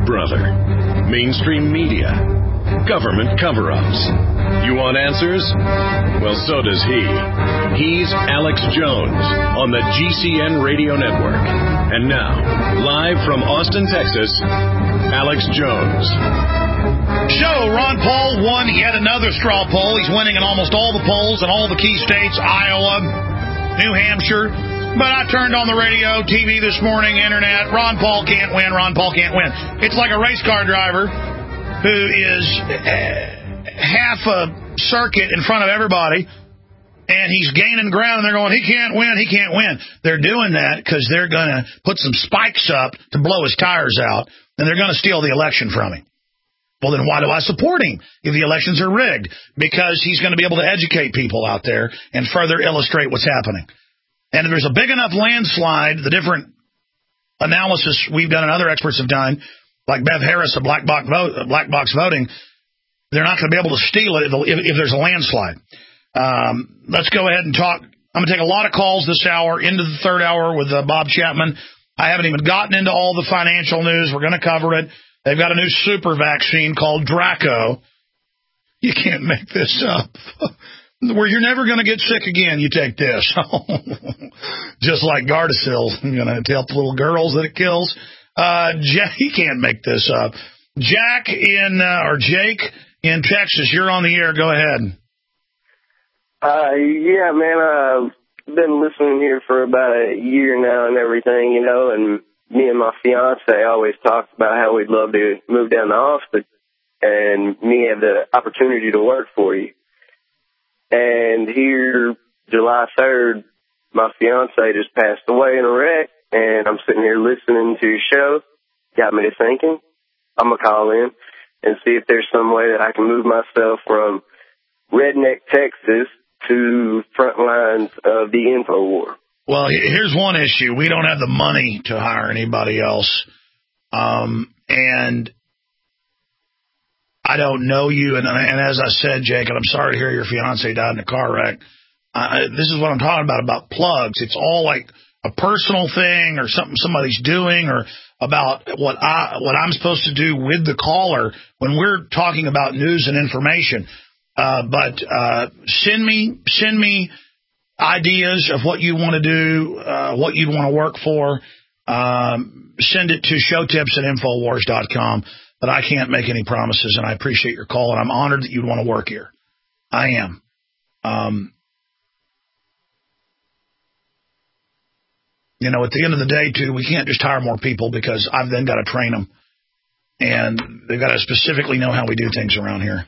brother. Mainstream media. Government cover-ups. You want answers? Well, so does he. He's Alex Jones on the GCN Radio Network. And now, live from Austin, Texas, Alex Jones. Ron Paul won yet another straw poll. He's winning in almost all the polls in all the key states, Iowa, New Hampshire. But I turned on the radio, TV this morning, internet. Ron Paul can't win. Ron Paul can't win. It's like a race car driver who is half a circuit in front of everybody, and he's gaining ground, and they're going, he can't win, he can't win. They're doing that because they're going to put some spikes up to blow his tires out, and they're going to steal the election from him. Well, then why do I support him if the elections are rigged? Because he's going to be able to educate people out there and further illustrate what's happening. And if there's a big enough landslide, the different analysis we've done and other experts have done, like Bev Harris of Black Box Voting, they're not going to be able to steal it if there's a landslide. Let's go ahead and talk. I'm going to take a lot of calls this hour, into the third hour with Bob Chapman. I haven't even gotten into all the financial news. We're going to cover it. They've got a new super vaccine called Draco. You can't make this up. Where you're never going to get sick again, you take this. Just like Gardasil, you're going to help little girls that it kills. He can't make this up. Jake in Texas, you're on the air. Go ahead. Yeah, man, I've been listening here for about a year now and everything, and me and my fiance always talked about how we'd love to move down to Austin and me have the opportunity to work for you. And here, July 3rd, my fiance just passed away in a wreck, and I'm sitting here listening to your show. Got me to thinking. I'm going to call in and see if there's some way that I can move myself from redneck Texas to front lines of the info war. Well, here's one issue. We don't have the money to hire anybody else. And I don't know you. And as I said, Jake, and I'm sorry to hear your fiance died in a car wreck. This is what I'm talking about plugs. It's all like a personal thing or something somebody's doing or about what I'm supposed to do with the caller when we're talking about news and information. But send me ideas of what you want to do, what you'd want to work for. Send it to showtips@infowars.com. But I can't make any promises, and I appreciate your call, and I'm honored that you'd want to work here. I am. At the end of the day, too, we can't just hire more people because I've then got to train them. And they've got to specifically know how we do things around here.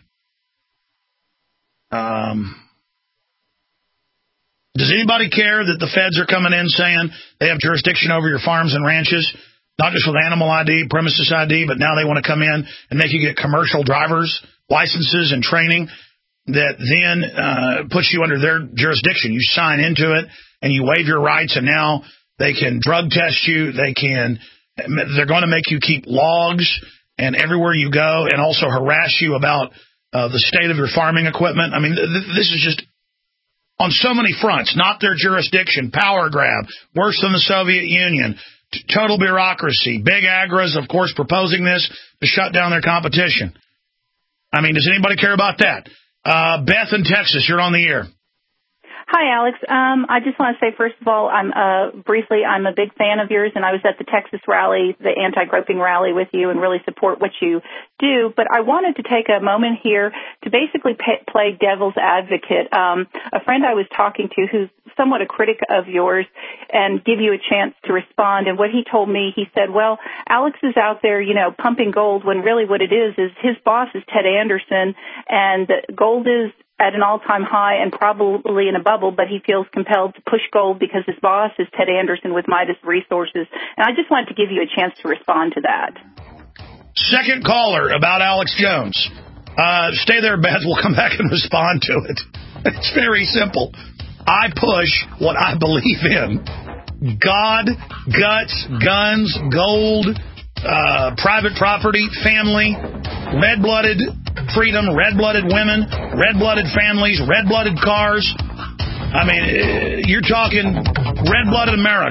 Does anybody care that the feds are coming in saying they have jurisdiction over your farms and ranches, not just with animal ID, premises ID, but now they want to come in and make you get commercial driver's licenses and training that then puts you under their jurisdiction. You sign into it and you waive your rights, and now they can drug test you. They're going to make you keep logs and everywhere you go, and also harass you about the state of your farming equipment. I mean, this is just on so many fronts, not their jurisdiction, power grab, worse than the Soviet Union, total bureaucracy, big agras, of course, proposing this to shut down their competition. I mean, does anybody care about that? Beth in Texas, you're on the air. Hi, Alex. I just want to say, first of all, I'm a big fan of yours, and I was at the Texas rally, the anti-groping rally with you, and really support what you do. But I wanted to take a moment here to basically play devil's advocate. A friend I was talking to who's somewhat a critic of yours and give you a chance to respond. And what he told me, he said, well, Alex is out there, pumping gold when really what it is his boss is Ted Anderson, and gold is at an all-time high and probably in a bubble, but he feels compelled to push gold because his boss is Ted Anderson with Midas Resources. And I just wanted to give you a chance to respond to that. Second caller about Alex Jones. Stay there, Beth. We'll come back and respond to it. It's very simple. I push what I believe in. God, guts, guns, gold, private property, family, red-blooded freedom, red-blooded women, red-blooded families, red-blooded cars. I mean, you're talking red-blooded America.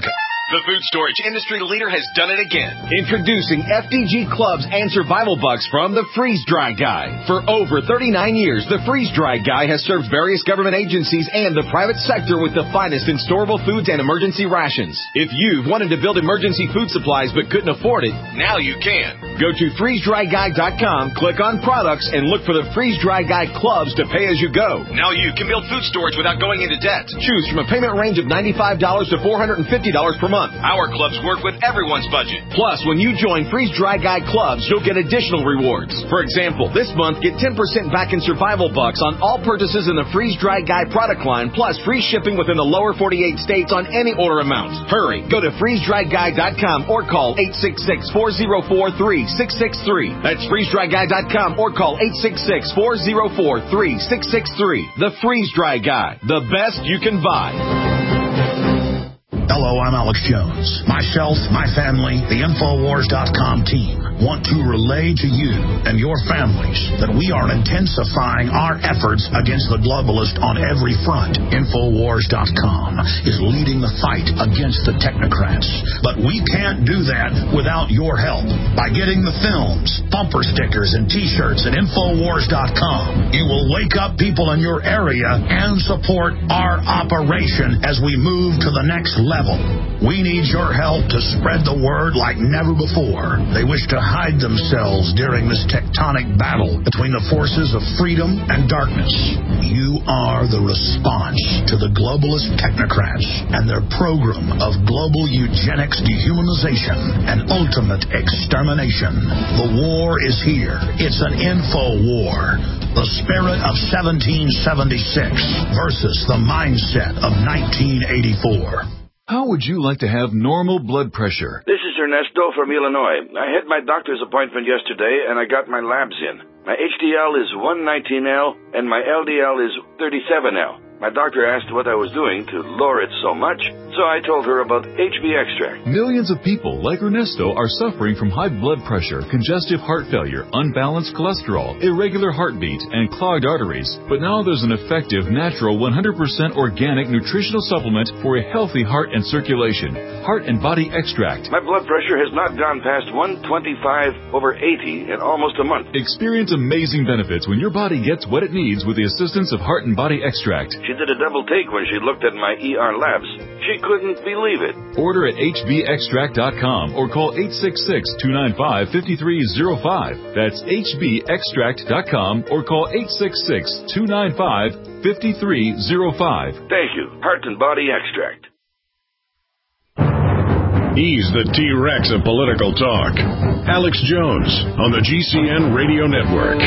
The food storage industry leader has done it again. Introducing FDG Clubs and Survival Bucks from the Freeze Dry Guy. For over 39 years, the Freeze Dry Guy has served various government agencies and the private sector with the finest in storable foods and emergency rations. If you've wanted to build emergency food supplies but couldn't afford it, now you can. Go to freezedryguy.com, click on products, and look for the Freeze Dry Guy Clubs to pay as you go. Now you can build food storage without going into debt. Choose from a payment range of $95 to $450 per month. Our clubs work with everyone's budget. Plus, when you join Freeze Dry Guy Clubs, you'll get additional rewards. For example, this month, get 10% back in Survival Bucks on all purchases in the Freeze Dry Guy product line, plus free shipping within the lower 48 states on any order amount. Hurry, go to freezedryguy.com or call 866-404-3663. That's freezedryguy.com or call 866-404-3663. The Freeze Dry Guy, the best you can buy. Hello, I'm Alex Jones. Myself, my family, the Infowars.com team want to relay to you and your families that we are intensifying our efforts against the globalist on every front. Infowars.com is leading the fight against the technocrats. But we can't do that without your help. By getting the films, bumper stickers, and T-shirts at Infowars.com, you will wake up people in your area and support our operation as we move to the next level. We need your help to spread the word like never before. They wish to hide themselves during this tectonic battle between the forces of freedom and darkness. You are the response to the globalist technocrats and their program of global eugenics, dehumanization, and ultimate extermination. The war is here. It's an info war. The spirit of 1776 versus the mindset of 1984. How would you like to have normal blood pressure? This is Ernesto from Illinois. I had my doctor's appointment yesterday, and I got my labs in. My HDL is 119L, and my LDL is 37L. My doctor asked what I was doing to lower it so much, so I told her about HB Extract. Millions of people like Ernesto are suffering from high blood pressure, congestive heart failure, unbalanced cholesterol, irregular heartbeat, and clogged arteries. But now there's an effective, natural, 100% organic nutritional supplement for a healthy heart and circulation. Heart and Body Extract. My blood pressure has not gone past 125/80 in almost a month. Experience amazing benefits when your body gets what it needs with the assistance of Heart and Body Extract. She did a double take when she looked at my ER labs. She couldn't believe it. Order at hbextract.com or call 866-295-5305. That's hbextract.com or call 866-295-5305. Thank you. Heart and Body Extract. He's the T-Rex of political talk. Alex Jones on the GCN Radio Network.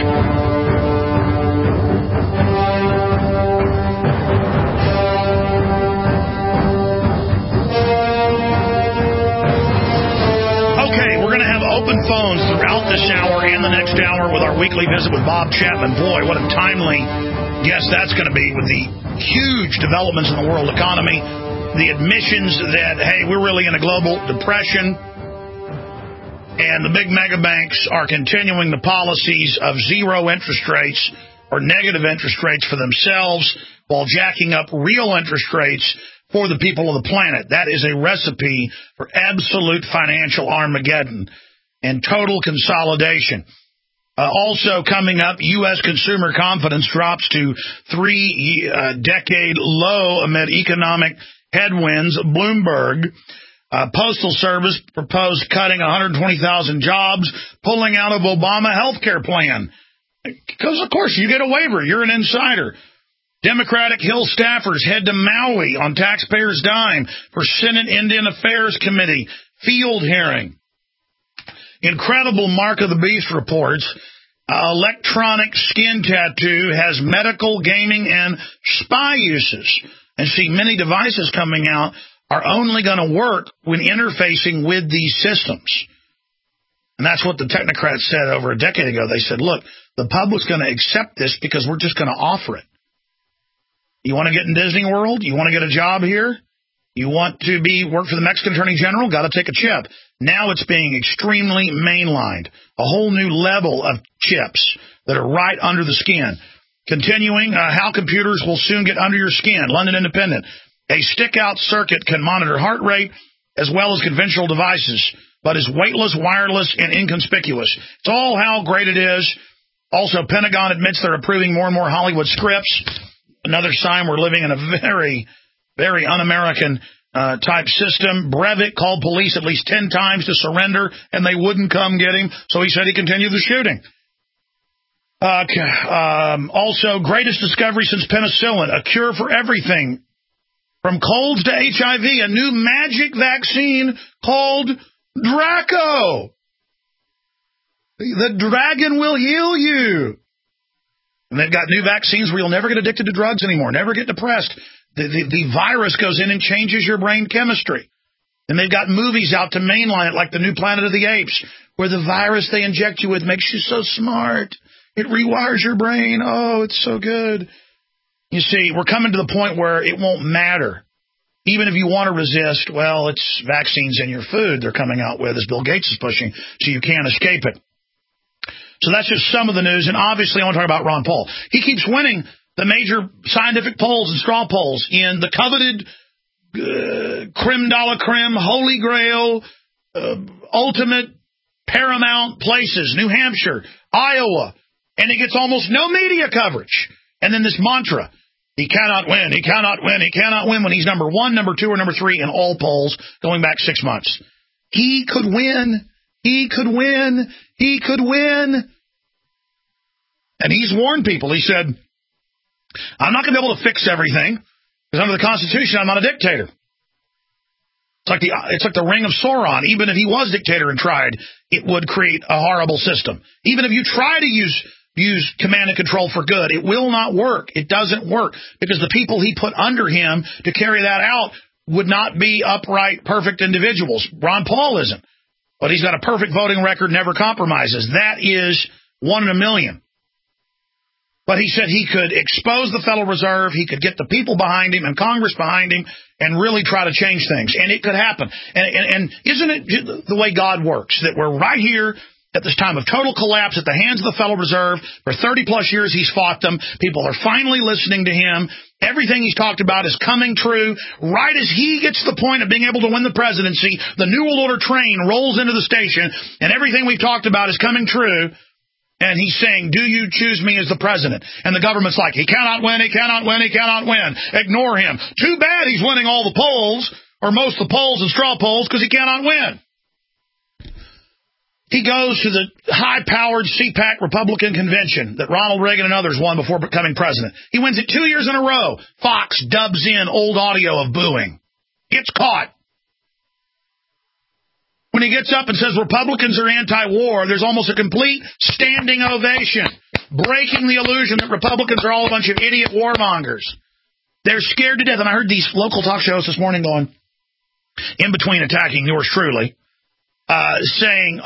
Open phones throughout this hour and the next hour with our weekly visit with Bob Chapman. Boy, what a timely guest that's going to be with the huge developments in the world economy, the admissions that, hey, we're really in a global depression, and the big mega banks are continuing the policies of zero interest rates or negative interest rates for themselves while jacking up real interest rates for the people of the planet. That is a recipe for absolute financial Armageddon and total consolidation. Also coming up, U.S. consumer confidence drops to 3-decade low amid economic headwinds. Bloomberg, Postal Service proposed cutting 120,000 jobs, pulling out of Obama health care plan. Because, of course, you get a waiver. You're an insider. Democratic Hill staffers head to Maui on taxpayers' dime for Senate Indian Affairs Committee field hearing. Incredible Mark of the Beast reports electronic skin tattoo has medical, gaming, and spy uses. And see, many devices coming out are only going to work when interfacing with these systems. And that's what the technocrats said over a decade ago. They said, look, the public's going to accept this because we're just going to offer it. You want to get in Disney World? You want to get a job here? You want to work for the Mexican Attorney General? Got to take a chip. Now it's being extremely mainlined. A whole new level of chips that are right under the skin. Continuing, how computers will soon get under your skin. London Independent. A stick-out circuit can monitor heart rate as well as conventional devices, but is weightless, wireless, and inconspicuous. It's all how great it is. Also, Pentagon admits they're approving more and more Hollywood scripts. Another sign we're living in a very, very un-American type system. Breivik called police at least 10 times to surrender, and they wouldn't come get him, so he said he continued the shooting. Also, greatest discovery since penicillin, a cure for everything, from colds to HIV, a new magic vaccine called Draco. The dragon will heal you. And they've got new vaccines where you'll never get addicted to drugs anymore, never get depressed. The virus goes in and changes your brain chemistry. And they've got movies out to mainline it, like the new Planet of the Apes, where the virus they inject you with makes you so smart. It rewires your brain. Oh, it's so good. You see, we're coming to the point where it won't matter. Even if you want to resist, well, it's vaccines in your food they're coming out with, as Bill Gates is pushing, so you can't escape it. So that's just some of the news. And obviously, I want to talk about Ron Paul. He keeps winning the major scientific polls and straw polls in the coveted creme de la creme, holy grail, ultimate paramount places, New Hampshire, Iowa. And he gets almost no media coverage. And then this mantra, he cannot win, he cannot win, he cannot win, when he's number 1, number 2, or number 3 in all polls going back 6 months. He could win. He could win. He could win. And he's warned people. He said, I'm not going to be able to fix everything, because under the Constitution, I'm not a dictator. It's like the Ring of Sauron. Even if he was dictator and tried, it would create a horrible system. Even if you try to use command and control for good, it will not work. It doesn't work, because the people he put under him to carry that out would not be upright, perfect individuals. Ron Paul isn't. But he's got a perfect voting record, never compromises. That is 1 in a million. But he said he could expose the Federal Reserve, he could get the people behind him and Congress behind him and really try to change things. And it could happen. And isn't it the way God works, that we're right here at this time of total collapse at the hands of the Federal Reserve? For 30-plus years, he's fought them. People are finally listening to him. Everything he's talked about is coming true. Right as he gets to the point of being able to win the presidency, the New World Order train rolls into the station, and everything we've talked about is coming true. And he's saying, do you choose me as the president? And the government's like, he cannot win, he cannot win, he cannot win. Ignore him. Too bad he's winning all the polls, or most of the polls and straw polls, because he cannot win. He goes to the high-powered CPAC Republican convention that Ronald Reagan and others won before becoming president. He wins it 2 years in a row. Fox dubs in old audio of booing. Gets caught. When he gets up and says Republicans are anti-war, there's almost a complete standing ovation, breaking the illusion that Republicans are all a bunch of idiot warmongers. They're scared to death. And I heard these local talk shows this morning going, in between attacking yours truly, saying,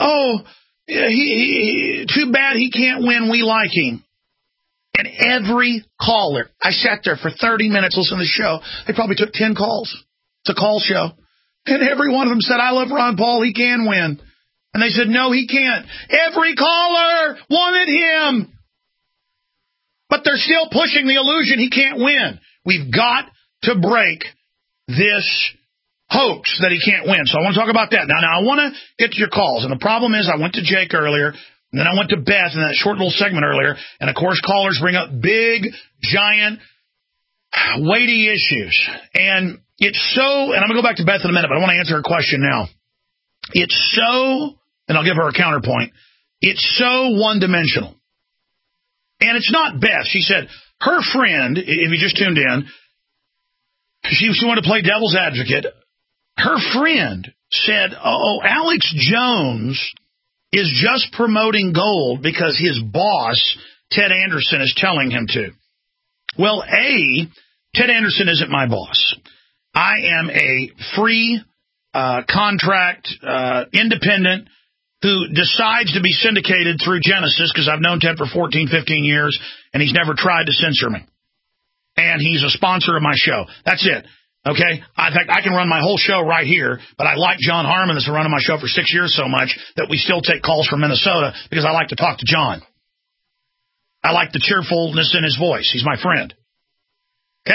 too bad he can't win, we like him. And every caller, I sat there for 30 minutes listening to the show, they probably took 10 calls. It's a call show. And every one of them said, I love Ron Paul, he can win. And they said, no, he can't. Every caller wanted him. But they're still pushing the illusion he can't win. We've got to break this hoax that he can't win. So I want to talk about that. Now I want to get to your calls. And the problem is I went to Jake earlier, and then I went to Beth in that short little segment earlier. And, of course, callers bring up big, giant, weighty issues. And it's so, and I'm going to go back to Beth in a minute, but I want to answer her question now. It's so, and I'll give her a counterpoint, it's so one-dimensional. And it's not Beth. She said her friend, if you just tuned in, she wanted to play devil's advocate. Her friend said, Alex Jones is just promoting gold because his boss, Ted Anderson, is telling him to. Well, Ted Anderson isn't my boss. I am a free contract independent who decides to be syndicated through Genesis, because I've known Ted for 14, 15 years, and he's never tried to censor me. And he's a sponsor of my show. That's it. Okay? In fact, I can run my whole show right here, but I like John Harmon that's been running my show for 6 years so much that we still take calls from Minnesota, because I like to talk to John. I like the cheerfulness in his voice. He's my friend. Okay?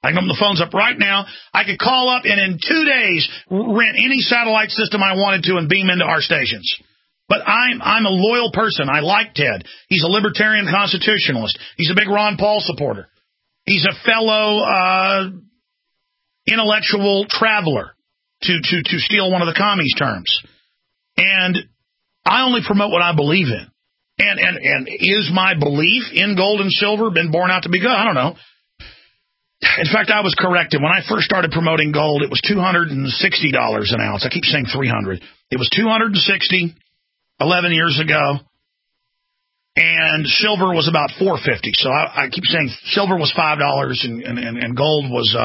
I can open the phones up right now. I could call up and in 2 days rent any satellite system I wanted to and beam into our stations. But I'm a loyal person. I like Ted. He's a libertarian constitutionalist. He's a big Ron Paul supporter. He's a fellow intellectual traveler, to steal one of the commies' terms. And I only promote what I believe in. And is my belief in gold and silver been borne out to be good? I don't know. In fact, I was corrected. When I first started promoting gold, it was $260 an ounce. I keep saying $300. It was $260 11 years ago, and silver was about $4.50. So I keep saying silver was $5 and gold was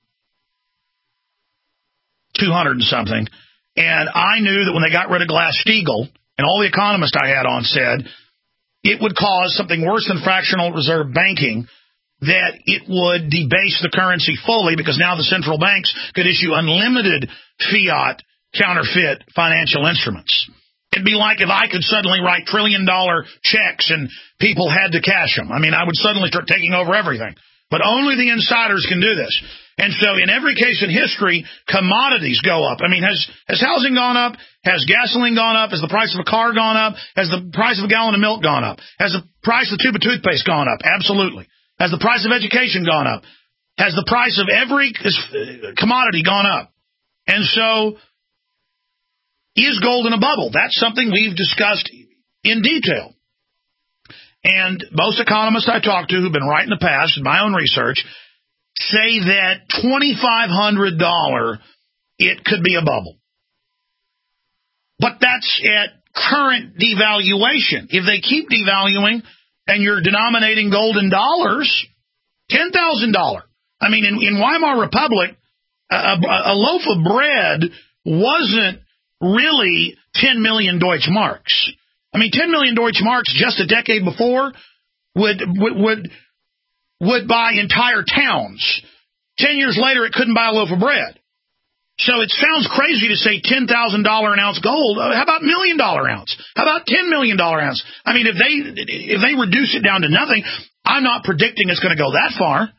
$200 and something. And I knew that when they got rid of Glass-Steagall, and all the economists I had on said it would cause something worse than fractional reserve banking, that it would debase the currency fully because now the central banks could issue unlimited fiat counterfeit financial instruments. It'd be like if I could suddenly write trillion-dollar checks and people had to cash them. I mean, I would suddenly start taking over everything. But only the insiders can do this. And so in every case in history, commodities go up. I mean, has housing gone up? Has gasoline gone up? Has the price of a car gone up? Has the price of a gallon of milk gone up? Has the price of a tube of toothpaste gone up? Absolutely. Has the price of education gone up? Has the price of every commodity gone up? And so, is gold in a bubble? That's something we've discussed in detail. And most economists I talk to who've been right in the past, in my own research, say that $2,500, it could be a bubble. But that's at current devaluation. If they keep devaluing and you're denominating gold in dollars, $10,000. I mean, in Weimar Republic, a loaf of bread wasn't really 10 million Deutschmarks. I mean, 10 million Deutschmarks just a decade before would buy entire towns. 10 years later, it couldn't buy a loaf of bread. So it sounds crazy to say $10,000 an ounce gold. How about $1 million ounce? How about $10 million ounce? I mean, if they reduce it down to nothing, I'm not predicting it's going to go that far.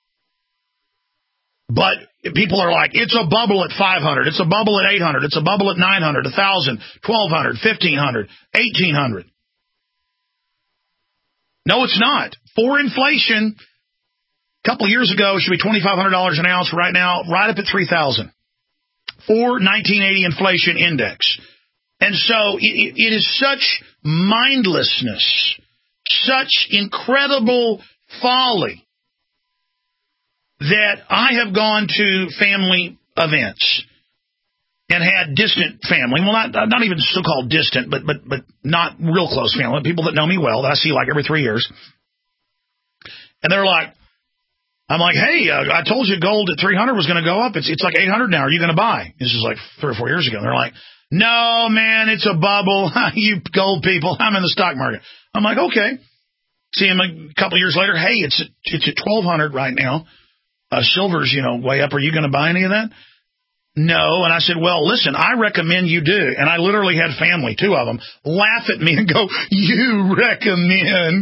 But people are like, it's a bubble at 500, it's a bubble at 800, it's a bubble at 900, 1,000, 1,200, 1,500, 1,800. No, it's not. For inflation, a couple of years ago, it should be $2,500 an ounce. Right now, right up at 3,000. For 1980 inflation index. And so it is such mindlessness, such incredible folly, that I have gone to family events and had distant family. Well, not even so-called distant, but not real close family. People that know me well, that I see like every 3 years. And they're like, I'm like, hey, I told you gold at 300 was going to go up. It's like 800 now. Are you going to buy? This is like 3 or 4 years ago. And they're like, no, man, it's a bubble. You gold people, I'm in the stock market. I'm like, okay. See him a couple years later. Hey, it's at 1,200 right now. Silver's, way up. Are you going to buy any of that? No. And I said, well, listen, I recommend you do. And I literally had family, 2 of them, laugh at me and go, you recommend?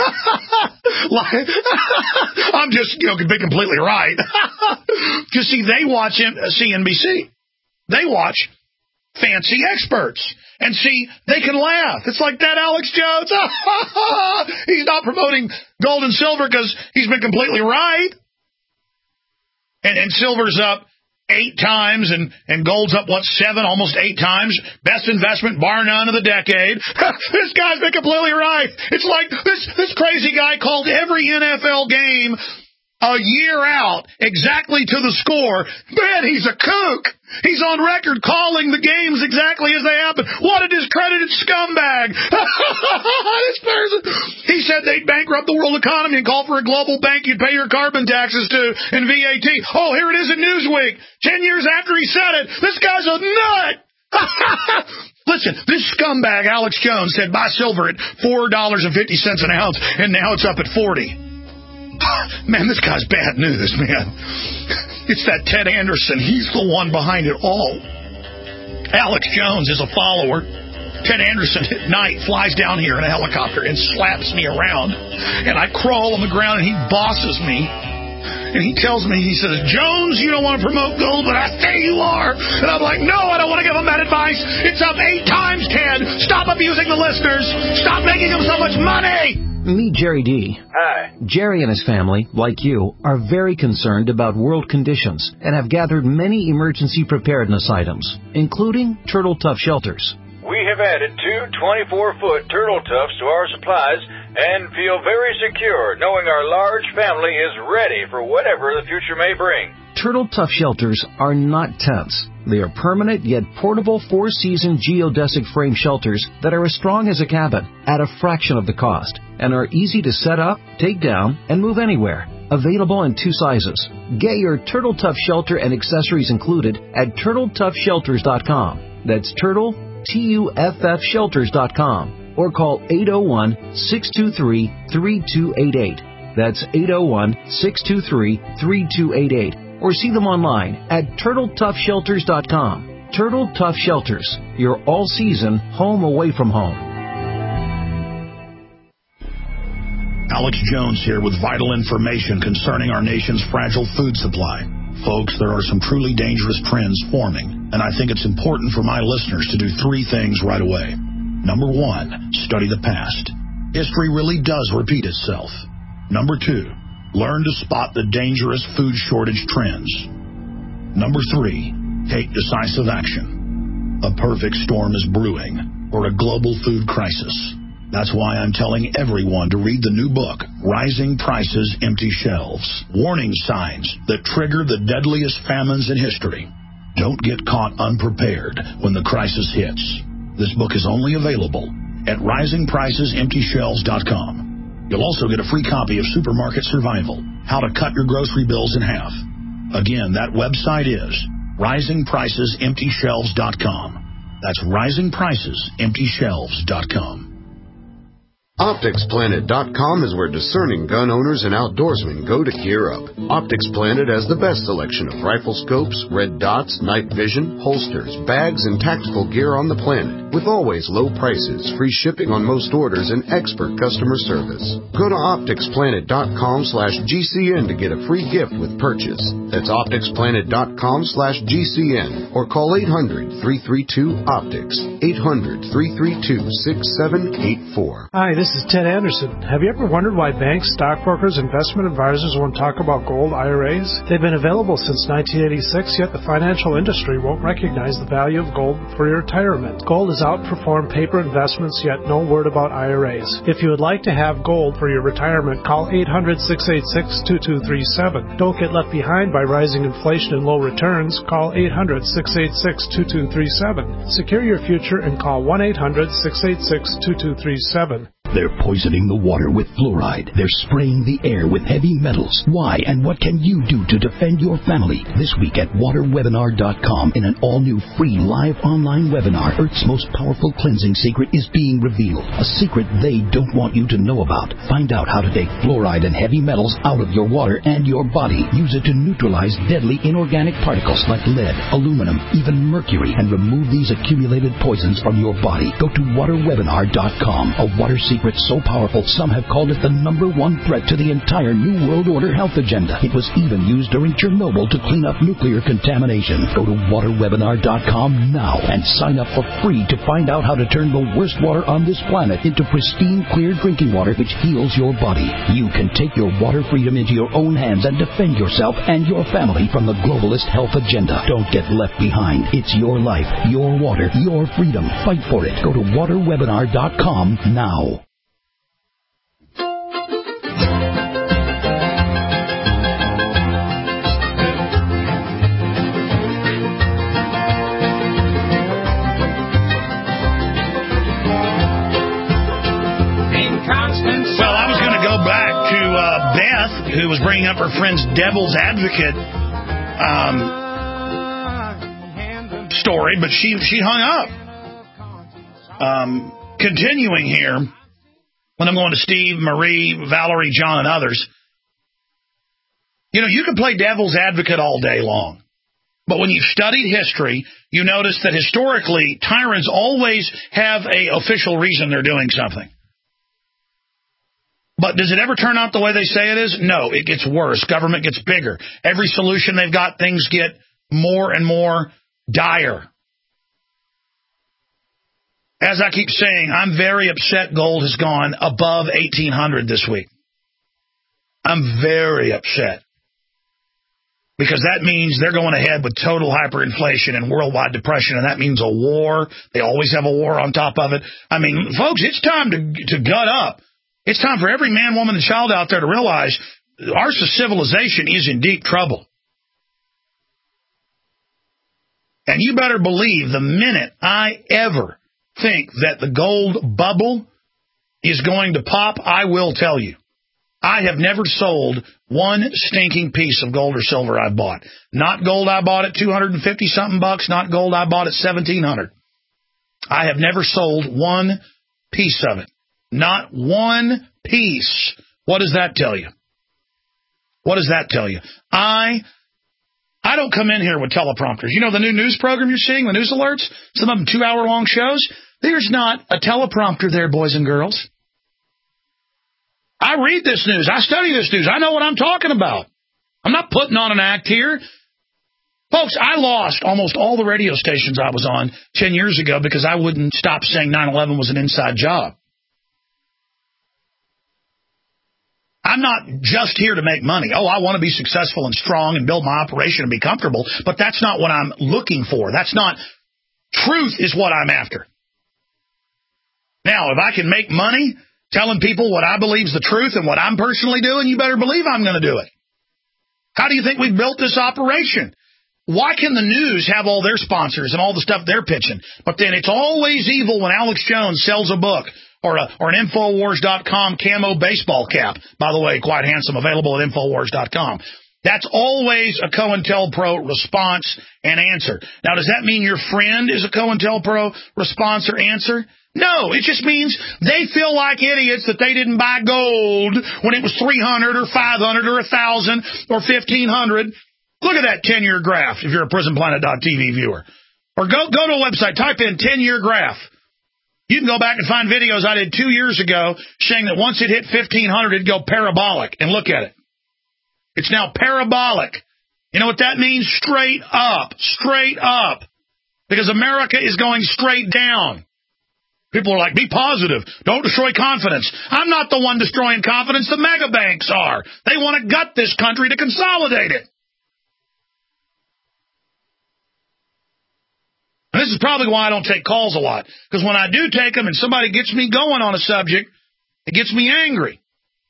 I'm just, be completely right. Because, see, they watch CNBC. They watch fancy experts. And see, they can laugh. It's like that Alex Jones. He's not promoting gold and silver because he's been completely right. And silver's up 8 times, and gold's up, 7, almost 8 times. Best investment, bar none, of the decade. This guy's been completely right. It's like this crazy guy called every NFL game a year out, exactly to the score. Man, he's a kook. He's on record calling the games exactly as they happen. What a discredited scumbag. This person, he said they'd bankrupt the world economy and call for a global bank you'd pay your carbon taxes to and VAT. Oh, here it is in Newsweek. 10 years after he said it, this guy's a nut. Listen, this scumbag, Alex Jones, said buy silver at $4.50 an ounce, and now it's up at 40. Man, this guy's bad news, man. It's that Ted Anderson. He's the one behind it all. Alex Jones is a follower. Ted Anderson at night flies down here in a helicopter and slaps me around. And I crawl on the ground and he bosses me. And he tells me, he says, Jones, you don't want to promote gold, but I say you are. And I'm like, no, I don't want to give him that advice. It's up 8 times, Ted. Stop abusing the listeners. Stop making them so much money. Meet Jerry D. Hi. Jerry and his family, like you, are very concerned about world conditions and have gathered many emergency preparedness items, including Turtle Tough shelters. We have added 2 24-foot Turtle Toughs to our supplies and feel very secure knowing our large family is ready for whatever the future may bring. Turtle Tough shelters are not tents. They are permanent yet portable 4-season geodesic frame shelters that are as strong as a cabin at a fraction of the cost and are easy to set up, take down, and move anywhere. Available in 2 sizes. Get your Turtle Tough shelter and accessories included at TurtleToughShelters.com. That's Turtle, TUFF Shelters.com. Or call 801-623-3288. That's 801-623-3288. Or see them online at TurtleToughShelters.com. Turtle Tough Shelters, your all-season home away from home. Alex Jones here with vital information concerning our nation's fragile food supply. Folks, there are some truly dangerous trends forming, and I think it's important for my listeners to do 3 things right away. Number 1, study the past. History really does repeat itself. Number 2, learn to spot the dangerous food shortage trends. Number 3, take decisive action. A perfect storm is brewing, or a global food crisis. That's why I'm telling everyone to read the new book, Rising Prices, Empty Shelves. Warning signs that trigger the deadliest famines in history. Don't get caught unprepared when the crisis hits. This book is only available at risingpricesemptyshelves.com. You'll also get a free copy of Supermarket Survival, How to Cut Your Grocery Bills in Half. Again, that website is risingpricesemptyshelves.com. That's risingpricesemptyshelves.com. OpticsPlanet.com is where discerning gun owners and outdoorsmen go to gear up. Optics Planet has the best selection of rifle scopes, red dots, night vision, holsters, bags, and tactical gear on the planet, with always low prices, free shipping on most orders, and expert customer service. Go to OpticsPlanet.com/GCN to get a free gift with purchase. That's OpticsPlanet.com/GCN or call 800-332-OPTICS, 800-332-6784. Hi, this is Ted Anderson. Have you ever wondered why banks, stockbrokers, investment advisors won't talk about gold IRAs? They've been available since 1986, yet the financial industry won't recognize the value of gold for your retirement. Gold has outperformed paper investments, yet no word about IRAs. If you would like to have gold for your retirement, call 800-686-2237. Don't get left behind by rising inflation and low returns. Call 800-686-2237. Secure your future and call 1-800-686-2237. They're poisoning the water with fluoride. They're spraying the air with heavy metals. Why and what can you do to defend your family? This week at waterwebinar.com, in an all-new free live online webinar, Earth's most powerful cleansing secret is being revealed. A secret they don't want you to know about. Find out how to take fluoride and heavy metals out of your water and your body. Use it to neutralize deadly inorganic particles like lead, aluminum, even mercury, and remove these accumulated poisons from your body. Go to waterwebinar.com. A water secret so powerful, some have called it the #1 threat to the entire New World Order health agenda. It was even used during Chernobyl to clean up nuclear contamination. Go to waterwebinar.com now and sign up for free to find out how to turn the worst water on this planet into pristine, clear drinking water which heals your body. You can take your water freedom into your own hands and defend yourself and your family from the globalist health agenda. Don't get left behind. It's your life, your water, your freedom. Fight for it. Go to waterwebinar.com now. Well, I was going to go back to Beth, who was bringing up her friend's devil's advocate story, but she hung up. Continuing here, when I'm going to Steve, Marie, Valerie, John, and others, you know, you can play devil's advocate all day long. But when you've studied history, you notice that historically, tyrants always have an official reason they're doing something. But does it ever turn out the way they say it is? No, it gets worse. Government gets bigger. Every solution they've got, things get more and more dire. As I keep saying, I'm very upset gold has gone above 1,800 this week. I'm very upset. Because that means they're going ahead with total hyperinflation and worldwide depression, and that means a war. They always have a war on top of it. I mean, folks, it's time to gut up. It's time for every man, woman, and child out there to realize our civilization is in deep trouble. And you better believe the minute I ever think that the gold bubble is going to pop, I will tell you. I have never sold one stinking piece of gold or silver I bought. Not gold I bought at $250-something bucks, not gold I bought at $1,700. I have never sold one piece of it. Not one piece. What does that tell you? What does that tell you? I don't come in here with teleprompters. You know the new news program you're seeing, the news alerts? Some of them 2-hour-long shows? There's not a teleprompter there, boys and girls. I read this news. I study this news. I know what I'm talking about. I'm not putting on an act here. Folks, I lost almost all the radio stations I was on 10 years ago because I wouldn't stop saying 9/11 was an inside job. I'm not just here to make money. Oh, I want to be successful and strong and build my operation and be comfortable, but that's not what I'm looking for. That's not, truth is what I'm after. Now, if I can make money telling people what I believe is the truth and what I'm personally doing, you better believe I'm going to do it. How do you think we built this operation? Why can the news have all their sponsors and all the stuff they're pitching? But then it's always evil when Alex Jones sells a book or an Infowars.com camo baseball cap. By the way, quite handsome, available at Infowars.com. That's always a COINTELPRO response and answer. Now, does that mean your friend is a COINTELPRO response or answer? No, it just means they feel like idiots that they didn't buy gold when it was 300 or 500 or 1,000 or 1,500. Look at that 10-year graph if you're a PrisonPlanet.tv viewer. Or go to a website, type in 10-year graph. You can go back and find videos I did 2 years ago saying that once it hit 1,500, it'd go parabolic. And look at it. It's now parabolic. You know what that means? Straight up. Straight up. Because America is going straight down. People are like, be positive. Don't destroy confidence. I'm not the one destroying confidence. The mega banks are. They want to gut this country to consolidate it. And this is probably why I don't take calls a lot. Because when I do take them and somebody gets me going on a subject, it gets me angry.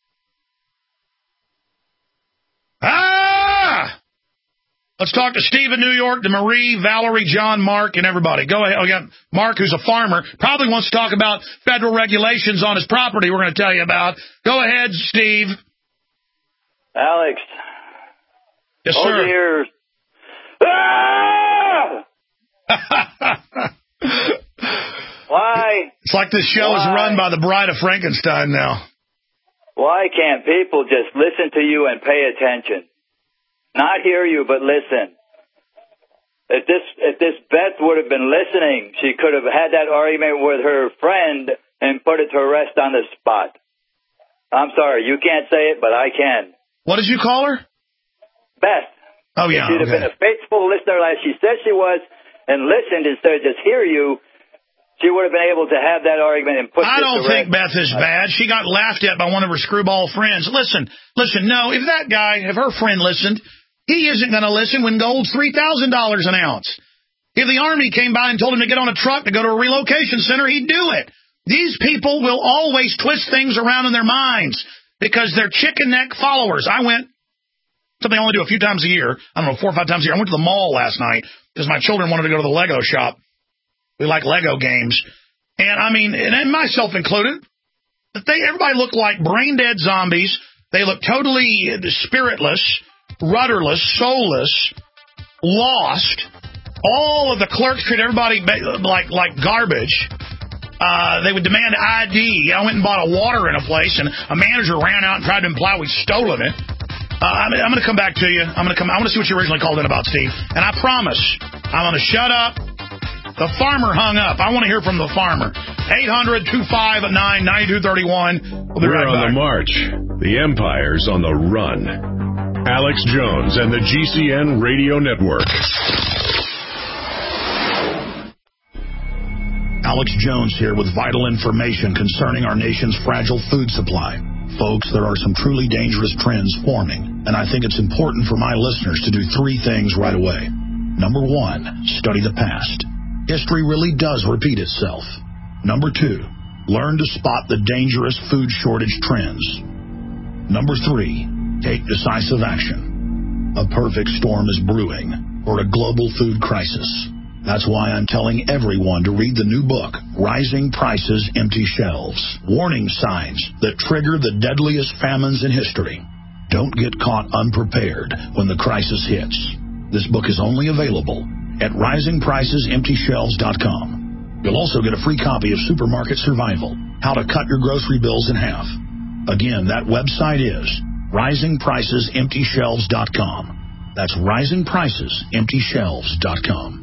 Let's talk to Steve in New York, to Marie, Valerie, John, Mark, and everybody. Go ahead. Oh, yeah. Mark, who's a farmer, probably wants to talk about federal regulations on his property we're going to tell you about. Go ahead, Steve. Alex. Yes, sir. Years. Why? It's like this show is run by the Bride of Frankenstein now. Why can't people just listen to you and pay attention? Not hear you, but listen. If this Beth would have been listening, she could have had that argument with her friend and put it to rest on the spot. I'm sorry, you can't say it, but I can. What did you call her? Beth. Oh, yeah. She'd have been a faithful listener like she said she was and listened instead of just hear you. She would have been able to have that argument and put it to rest. I don't think Beth is bad. She got laughed at by one of her screwball friends. Listen, no, if her friend listened, he isn't going to listen when gold's $3,000 an ounce. If the Army came by and told him to get on a truck to go to a relocation center, he'd do it. These people will always twist things around in their minds because they're chicken neck followers. I went, something I only do a few times a year, I don't know, 4 or 5 times a year. I went to the mall last night because my children wanted to go to the Lego shop. We like Lego games. And I mean, and myself included, everybody looked like brain-dead zombies. They looked totally spiritless, rudderless, soulless, lost. All of the clerks treated everybody like garbage. They would demand ID. I went and bought a water in a place, and a manager ran out and tried to imply we'd stolen it. I'm going to come back to you. I want to see what you originally called in about, Steve. And I promise, I'm going to shut up. The farmer hung up. I want to hear from the farmer. 800-259-9231. We'll be right back. We're on the march. The empire's on the run. Alex Jones and the GCN Radio Network. Alex Jones here with vital information concerning our nation's fragile food supply. Folks, there are some truly dangerous trends forming, and I think it's important for my listeners to do three things right away. Number one, study the past. History really does repeat itself. Number two, learn to spot the dangerous food shortage trends. Number three, take decisive action. A perfect storm is brewing for a global food crisis. That's why I'm telling everyone to read the new book, Rising Prices, Empty Shelves. Warning signs that trigger the deadliest famines in history. Don't get caught unprepared when the crisis hits. This book is only available at risingpricesemptyshelves.com. You'll also get a free copy of Supermarket Survival, How to Cut Your Grocery Bills in Half. Again, that website is risingpricesemptyshelves.com. That's risingpricesemptyshelves.com.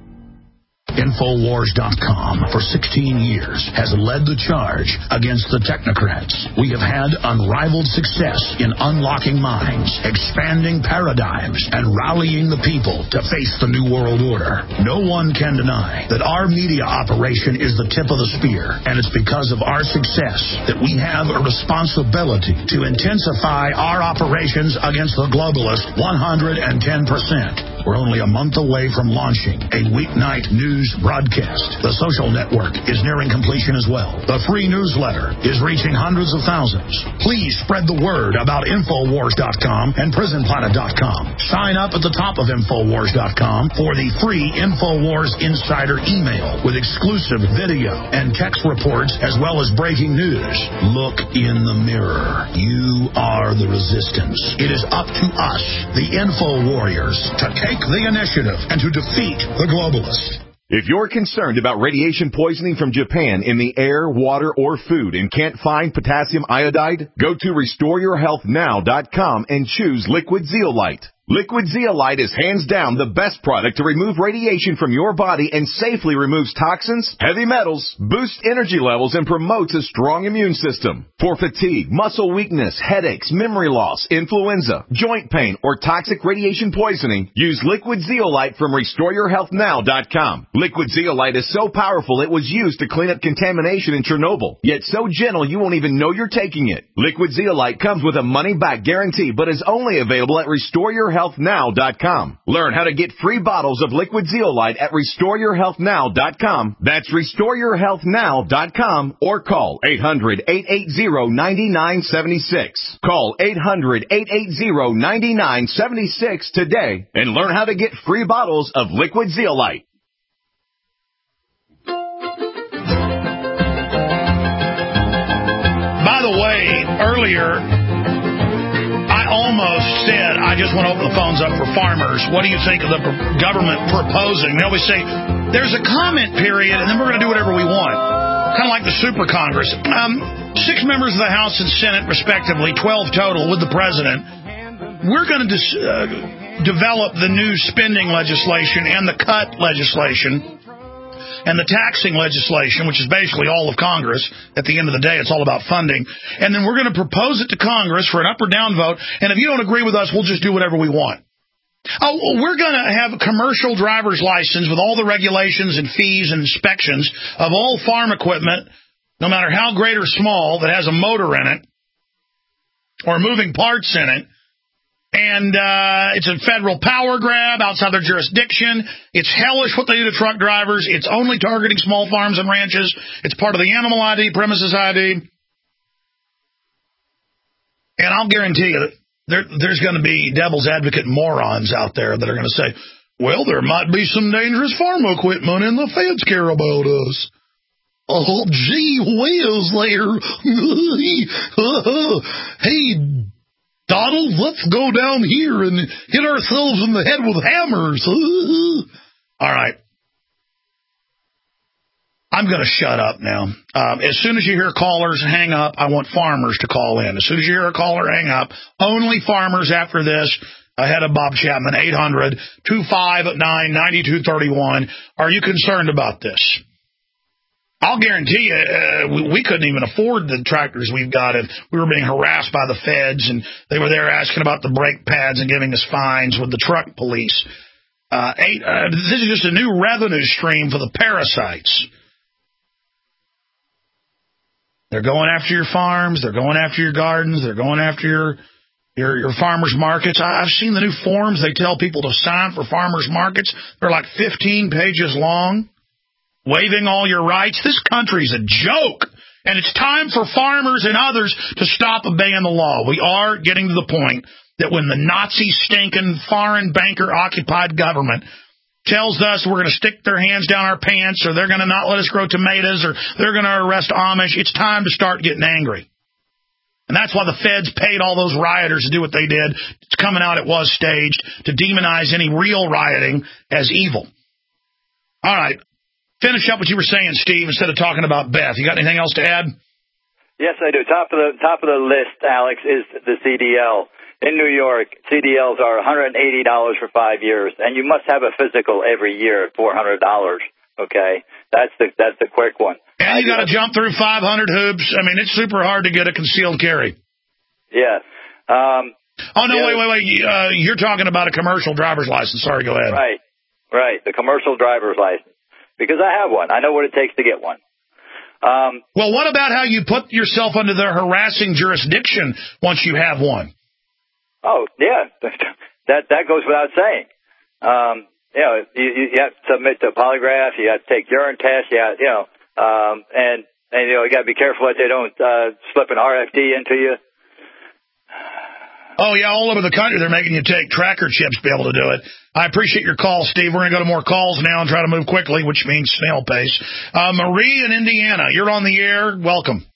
Infowars.com for 16 years has led the charge against the technocrats. We have had unrivaled success in unlocking minds, expanding paradigms, and rallying the people to face the New World Order. No one can deny that our media operation is the tip of the spear, and it's because of our success that we have a responsibility to intensify our operations against the globalists 110%. We're only a month away from launching a weeknight news broadcast. The social network is nearing completion as well. The free newsletter is reaching hundreds of thousands. Please spread the word about Infowars.com and PrisonPlanet.com. Sign up at the top of Infowars.com for the free Infowars Insider email with exclusive video and text reports as well as breaking news. Look in the mirror. You are the resistance. It is up to us, the Info Warriors, to take the initiative and to defeat the globalists. If you're concerned about radiation poisoning from Japan in the air, water, or food and can't find potassium iodide, go to RestoreYourHealthNow.com and choose Liquid Zeolite. Liquid Zeolite is hands down the best product to remove radiation from your body and safely removes toxins, heavy metals, boosts energy levels, and promotes a strong immune system. For fatigue, muscle weakness, headaches, memory loss, influenza, joint pain, or toxic radiation poisoning, use Liquid Zeolite from RestoreYourHealthNow.com. Liquid Zeolite is so powerful it was used to clean up contamination in Chernobyl, yet so gentle you won't even know you're taking it. Liquid Zeolite comes with a money-back guarantee, but is only available at RestoreYourHealthNow.com. Learn how to get free bottles of Liquid Zeolite at RestoreYourHealthNow.com. That's RestoreYourHealthNow.com or call 800-880-9976. Call 800-880-9976 today and learn how to get free bottles of Liquid Zeolite. By the way, earlier, I almost said I just want to open the phones up for farmers. What do you think of the government proposing? They always say there's a comment period, and then we're going to do whatever we want. Kind of like the Super Congress. 6 members of the House and Senate, respectively, 12 total, with the president. We're going to develop the new spending legislation and the cut legislation and the taxing legislation, which is basically all of Congress. At the end of the day, it's all about funding. And then we're going to propose it to Congress for an up or down vote. And if you don't agree with us, we'll just do whatever we want. Oh, we're going to have a commercial driver's license with all the regulations and fees and inspections of all farm equipment, no matter how great or small, that has a motor in it or moving parts in it. And it's a federal power grab outside their jurisdiction. It's hellish what they do to truck drivers. It's only targeting small farms and ranches. It's part of the animal ID, premises ID. And I'll guarantee you that there's going to be devil's advocate morons out there that are going to say, well, there might be some dangerous farm equipment and the feds care about us. Oh, gee whiz there. Hey, Donald, let's go down here and hit ourselves in the head with hammers. All right. I'm going to shut up now. As soon as you hear callers hang up, I want farmers to call in. As soon as you hear a caller hang up, only farmers after this. Ahead of Bob Chapman, 800-259-9231. Are you concerned about this? I'll guarantee you, we couldn't even afford the tractors we've got if we were being harassed by the feds and they were there asking about the brake pads and giving us fines with the truck police. This is just a new revenue stream for the parasites. They're going after your farms. They're going after your gardens. They're going after your farmers markets. I've seen the new forms they tell people to sign for farmers markets. They're like 15 pages long, waiving all your rights. This country's a joke, and it's time for farmers and others to stop obeying the law. We are getting to the point that when the Nazi stinking foreign banker-occupied government tells us we're going to stick their hands down our pants or they're going to not let us grow tomatoes or they're going to arrest Amish, it's time to start getting angry. And that's why the feds paid all those rioters to do what they did. It's coming out it was staged to demonize any real rioting as evil. All right. Finish up what you were saying, Steve, instead of talking about Beth. You got anything else to add? Yes, I do. Top of the list, Alex, is the CDL. In New York, CDLs are $180 for 5 years, and you must have a physical every year at $400. Okay, that's the quick one. And you got to jump through 500 hoops. I mean, it's super hard to get a concealed carry. Yeah. Wait. You're talking about a commercial driver's license. Sorry, go ahead. Right. The commercial driver's license, because I have one. I know what it takes to get one. Well, what about how you put yourself under their harassing jurisdiction once you have one? Oh, yeah, that goes without saying. You have to submit to a polygraph, you have to take urine tests, and you got to be careful that they don't slip an RFD into you. Oh, yeah, all over the country they're making you take tracker chips to be able to do it. I appreciate your call, Steve. We're going to go to more calls now and try to move quickly, which means snail pace. Marie in Indiana, you're on the air. Welcome.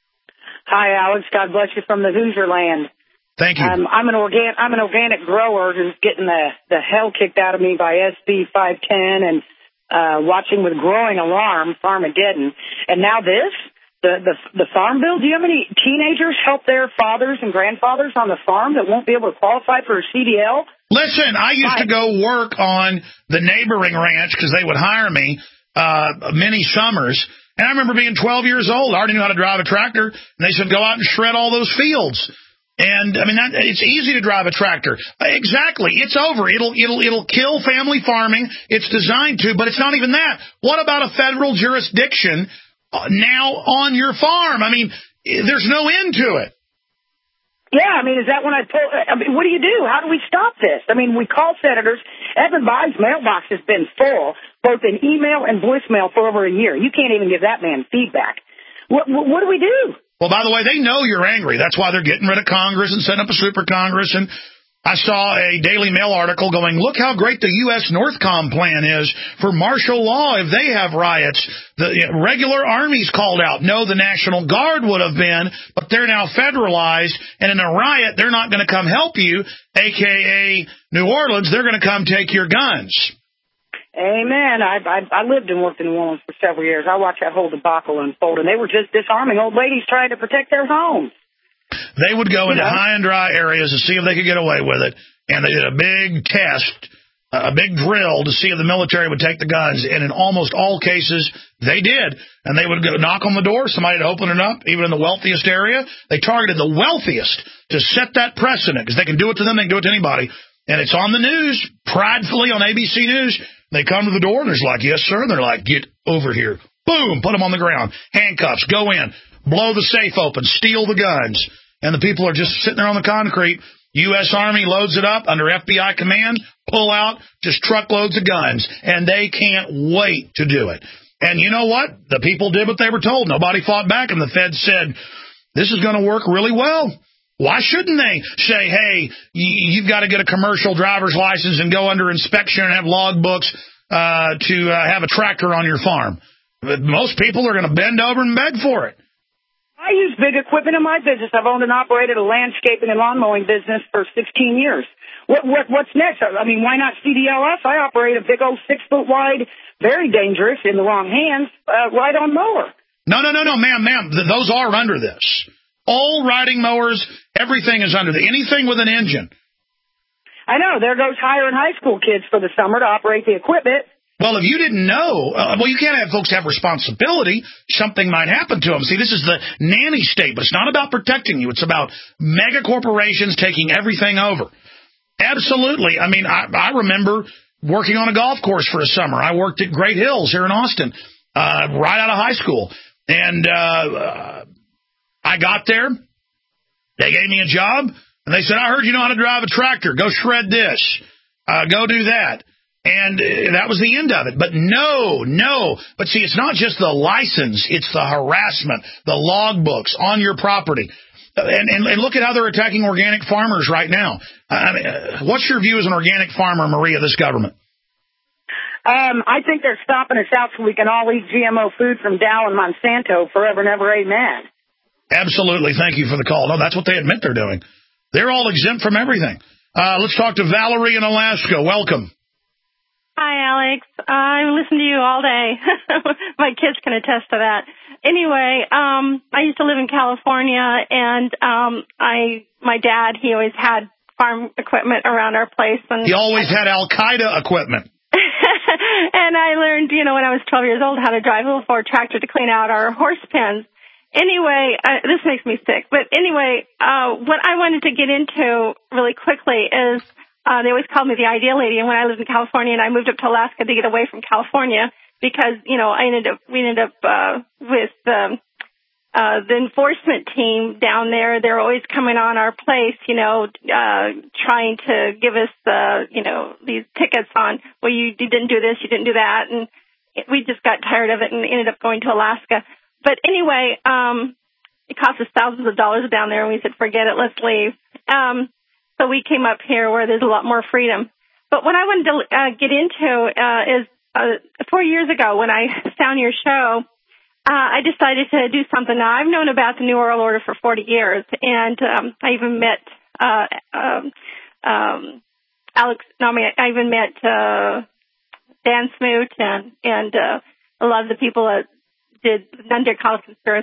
Hi, Alex. God bless you from the Hoosier land. Thank you. I'm an organic grower who's getting the hell kicked out of me by SB 510 and watching with growing alarm Farmageddon. And now this, the farm bill. Do you have any teenagers help their fathers and grandfathers on the farm that won't be able to qualify for a CDL? Listen, I used to go work on the neighboring ranch because they would hire me many summers. And I remember being 12 years old. I already knew how to drive a tractor. And they said, go out and shred all those fields. And I mean, it's easy to drive a tractor. Exactly. It's over. It'll kill family farming. It's designed to, but it's not even that. What about a federal jurisdiction now on your farm? I mean, there's no end to it. Yeah, I mean, is that when what do you do? How do we stop this? I mean, we call senators. Evan Bayh's mailbox has been full, both in email and voicemail for over a year. You can't even give that man feedback. What do we do? Well, by the way, they know you're angry. That's why they're getting rid of Congress and setting up a super Congress. And I saw a Daily Mail article going, look how great the U.S. Northcom plan is for martial law if they have riots. The regular Army's called out. No, the National Guard would have been, but they're now federalized. And in a riot, they're not going to come help you, a.k.a. New Orleans. They're going to come take your guns. Amen. I lived and worked in New Orleans for several years. I watched that whole debacle unfold, and they were just disarming old ladies trying to protect their homes. They would go into high and dry areas to see if they could get away with it, and they did a big test, a big drill to see if the military would take the guns, and in almost all cases, they did. And they would go knock on the door, somebody would open it up, even in the wealthiest area. They targeted the wealthiest to set that precedent, because they can do it to them, they can do it to anybody. And it's on the news, pridefully on ABC News. They come to the door, and there's like, yes, sir. And they're like, get over here. Boom, put them on the ground. Handcuffs, go in, blow the safe open, steal the guns. And the people are just sitting there on the concrete. U.S. Army loads it up under FBI command, pull out, just truckloads of guns. And they can't wait to do it. And you know what? The people did what they were told. Nobody fought back, and the Fed said, this is going to work really well. Why shouldn't they say, hey, you've got to get a commercial driver's license and go under inspection and have log books to have a tractor on your farm? But most people are going to bend over and beg for it. I use big equipment in my business. I've owned and operated a landscaping and lawn mowing business for 16 years. What's next? I mean, why not CDLS? I operate a big old 6-foot wide, very dangerous, in the wrong hands, ride-on mower. No, ma'am. Those are under this. All riding mowers, everything is under anything with an engine. I know. There goes hiring high school kids for the summer to operate the equipment. Well, if you didn't know, you can't have folks have responsibility. Something might happen to them. See, this is the nanny state, but it's not about protecting you. It's about mega corporations taking everything over. Absolutely. I mean, I remember working on a golf course for a summer. I worked at Great Hills here in Austin, right out of high school. And I got there. They gave me a job, and they said, I heard you know how to drive a tractor. Go shred this. Go do that. And that was the end of it. But no. But see, it's not just the license. It's the harassment, the logbooks on your property. And look at how they're attacking organic farmers right now. I mean, what's your view as an organic farmer, Maria, of this government? I think they're stopping us out so we can all eat GMO food from Dow and Monsanto forever and ever, amen. Absolutely. Thank you for the call. No, that's what they admit they're doing. They're all exempt from everything. Let's talk to Valerie in Alaska. Welcome. Hi, Alex. I listen to you all day. My kids can attest to that. Anyway, I used to live in California, and my dad, he always had farm equipment around our place. And he always had Al-Qaeda equipment. And I learned, when I was 12 years old, how to drive a little Ford tractor to clean out our horse pens. Anyway, this makes me sick. But anyway, what I wanted to get into really quickly is they always called me the ideal lady. And when I lived in California and I moved up to Alaska to get away from California because, we ended up with the enforcement team down there. They're always coming on our place, trying to give us, these tickets on, well, you didn't do this, you didn't do that. And we just got tired of it and ended up going to Alaska. But anyway, it cost us thousands of dollars down there, and we said, forget it, let's leave. So we came up here where there's a lot more freedom. But what I wanted to get into is 4 years ago when I found your show, I decided to do something. Now, I've known about the New World Order for 40 years, and I even met I even met Dan Smoot and a lot of the people that did Nunderkal conspiracy.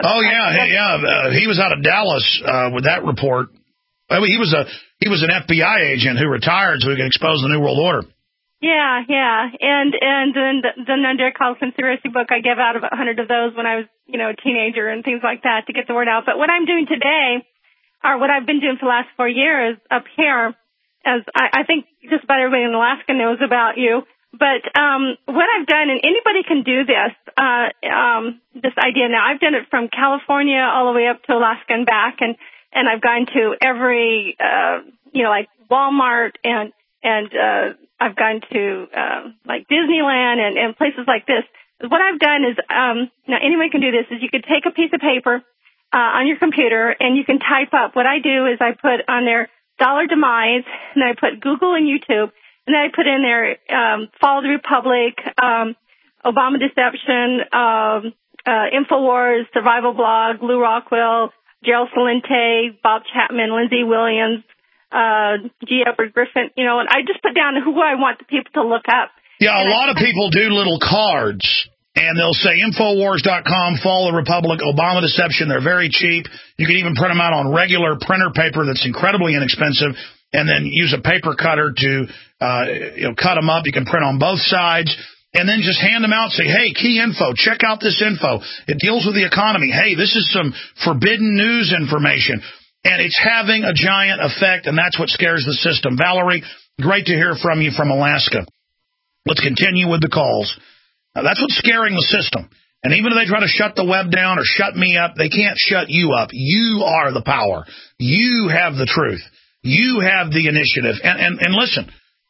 He was out of Dallas with that report. I mean, he was an FBI agent who retired so he could expose the New World Order. Yeah. And then the Nunderkal conspiracy book, I gave out about 100 of those when I was, a teenager and things like that to get the word out. But what I'm doing today, or what I've been doing for the last 4 years up here, as I think just about everybody in Alaska knows about you. But what I've done, and anybody can do this, this idea now. I've done it from California all the way up to Alaska and back, and I've gone to every, like Walmart and I've gone to, like Disneyland and places like this. What I've done is, now anybody can do this, is you could take a piece of paper, on your computer and you can type up. What I do is I put on there dollar demise, and I put Google and YouTube, and then I put in there, Fall of the Republic, Obama deception, InfoWars, Survival Blog, Lou Rockwell, Gerald Celente, Bob Chapman, Lindsey Williams, G. Edward Griffin, and I just put down who I want the people to look up. Yeah, a lot of people do little cards, and they'll say Infowars.com, Fall of the Republic, Obama deception. They're very cheap. You can even print them out on regular printer paper that's incredibly inexpensive, and then use a paper cutter to cut them up. You can print on both sides. And then just hand them out and say, hey, key info, check out this info. It deals with the economy. Hey, this is some forbidden news information. And it's having a giant effect, and that's what scares the system. Valerie, great to hear from you from Alaska. Let's continue with the calls. Now, that's what's scaring the system. And even if they try to shut the web down or shut me up, they can't shut you up. You are the power. You have the truth. You have the initiative. And listen,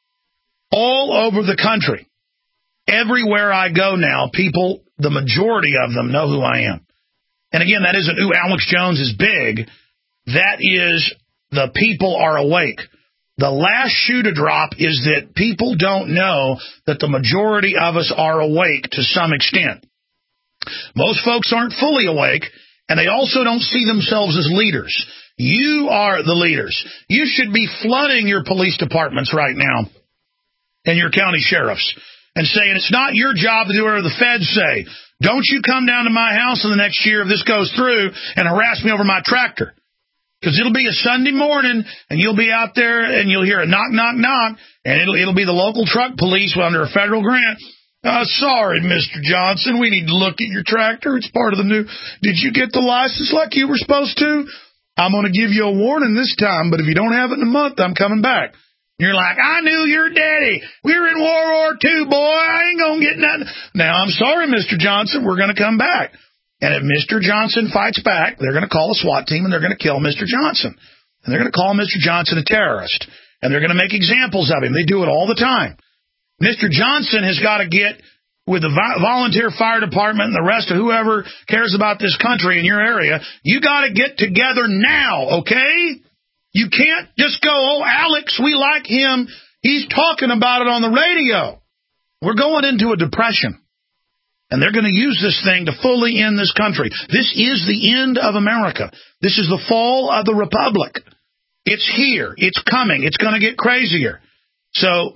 all over the country, everywhere I go now, people, the majority of them know who I am. And again, that isn't, ooh, Alex Jones is big. That is, the people are awake. The last shoe to drop is that people don't know that the majority of us are awake to some extent. Most folks aren't fully awake, and they also don't see themselves as leaders. You are the leaders. You should be flooding your police departments right now and your county sheriffs and saying it's not your job to do whatever the feds say. Don't you come down to my house in the next year if this goes through and harass me over my tractor. Because it'll be a Sunday morning, and you'll be out there, and you'll hear a knock, knock, knock, and it'll be the local truck police under a federal grant. Sorry, Mr. Johnson, we need to look at your tractor. It's part of the new. Did you get the license like you were supposed to? I'm going to give you a warning this time, but if you don't have it in a month, I'm coming back. You're like, I knew your daddy. We were in World War II, boy. I ain't going to get nothing. Now, I'm sorry, Mr. Johnson. We're going to come back. And if Mr. Johnson fights back, they're going to call a SWAT team, and they're going to kill Mr. Johnson. And they're going to call Mr. Johnson a terrorist. And they're going to make examples of him. They do it all the time. Mr. Johnson has got to get with the volunteer fire department and the rest of whoever cares about this country in your area. You got to get together now, okay? You can't just go, oh, Alex, we like him. He's talking about it on the radio. We're going into a depression. And they're going to use this thing to fully end this country. This is the end of America. This is the fall of the republic. It's here. It's coming. It's going to get crazier. So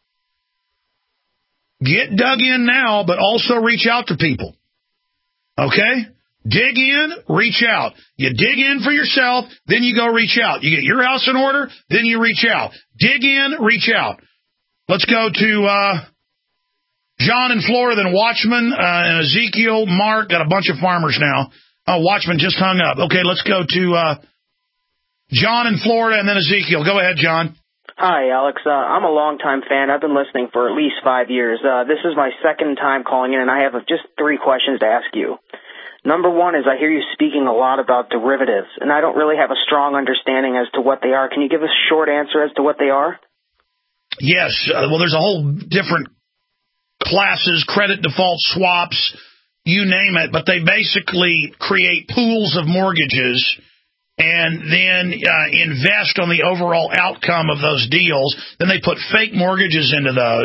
get dug in now, but also reach out to people. Okay? Dig in, reach out. You dig in for yourself, then you go reach out. You get your house in order, then you reach out. Dig in, reach out. Let's go to John in Florida, then Watchman, and Ezekiel, Mark, got a bunch of farmers now. Oh, Watchman just hung up. Okay, let's go to John in Florida, and then Ezekiel. Go ahead, John. Hi, Alex. I'm a longtime fan. I've been listening for at least 5 years. This is my second time calling in, and I have just 3 questions to ask you. Number one is I hear you speaking a lot about derivatives, and I don't really have a strong understanding as to what they are. Can you give us a short answer as to what they are? Yes. Well, there's a whole different classes, credit default swaps, you name it, but they basically create pools of mortgages and then invest on the overall outcome of those deals. Then they put fake mortgages into those